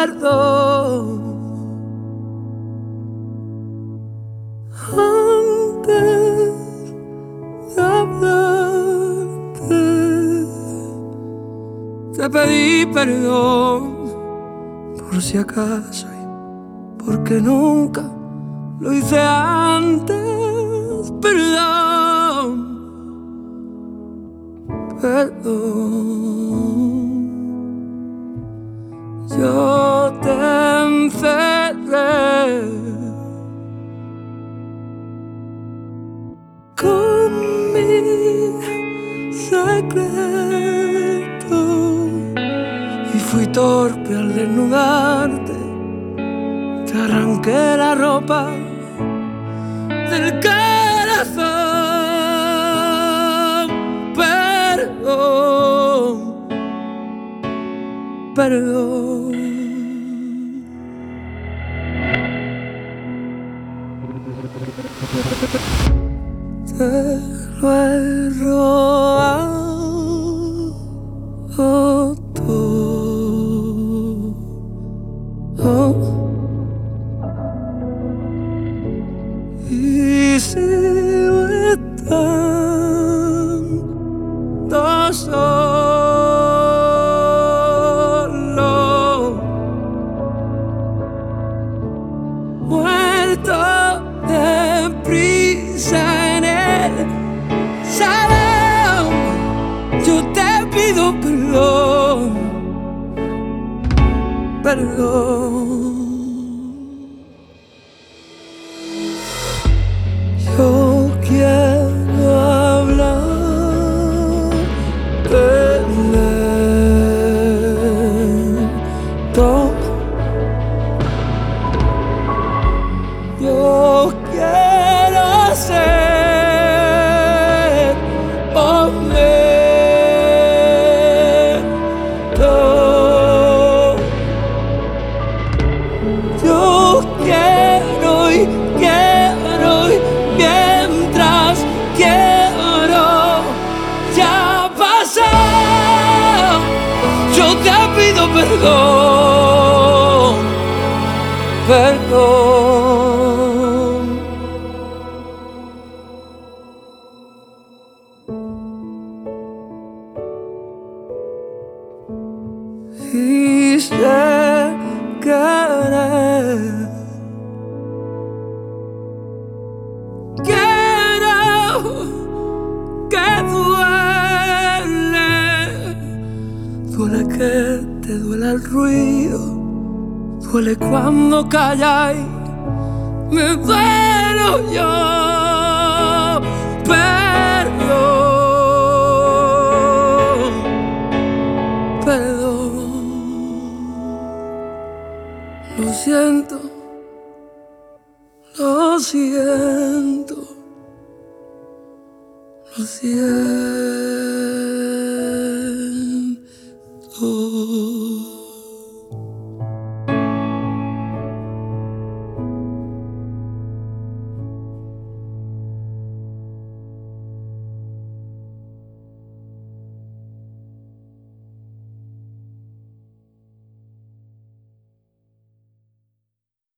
perdón. Antes de hablarte, te pedí perdón por si acaso y porque nunca lo hice antes. Perdón, perdón. Yo te encerré con mi secreto y fui torpe al desnudarte. Te arranqué la ropa del corazón. Perdón, perdón. Te lo he robado todo y sigo estando solo, muerto de prisa en el salón. Yo te pido perdón, perdón. Yo quiero hablar lento. Yo quiero ser honesto. Yo quiero y quiero y mientras quiero ya pasó. Yo te pido perdón, perdón. Y sé querer. Quiero que duele que te duela el ruido, duele cuando callas, me duelo yo. Perdón, perdón. Lo siento, lo siento, lo siento.